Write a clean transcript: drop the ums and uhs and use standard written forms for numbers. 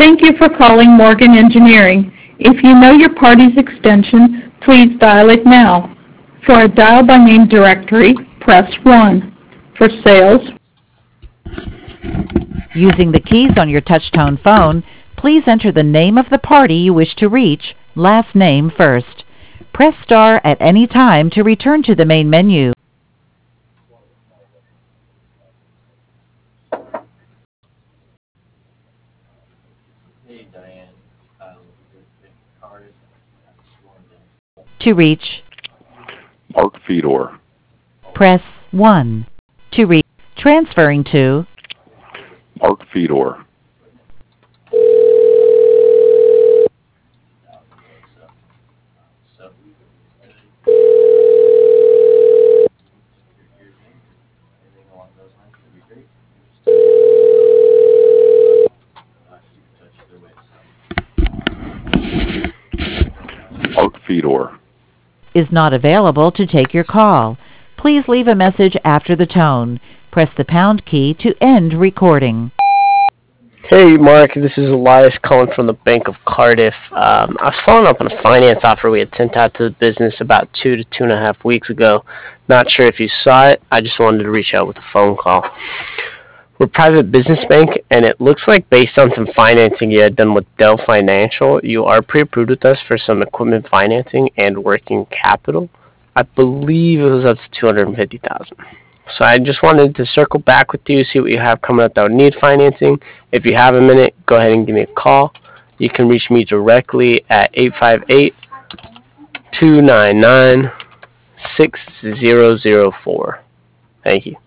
Thank you for calling Morgan Engineering. If you know your party's extension, please dial it now. For a dial by name directory, press 1. For sales, Using the keys on your touch-tone phone, please enter the name of the party you wish to reach, last name first. Press star at any time to return to the main menu. To reach, Mark Fedor. press 1. To reach, transferring to, Mark Fedor. Mark Fedor. is not available to take your call. Please leave a message after the tone. Press the pound key to end recording. Hey, Mark, this is Elias calling from the Bank of Cardiff. I was following up on a finance offer we had sent out to the business about 2 to 2.5 weeks ago. Not sure if you saw it. I just wanted to reach out with a phone call. We're a private business bank, and it looks like based on some financing you had done with Dell Financial, you are pre-approved with us for some equipment financing and working capital. I believe it was up to $250,000. So I just wanted to circle back with you, see what you have coming up that would need financing. If you have a minute, go ahead and give me a call. You can reach me directly at 858-299-6004. Thank you.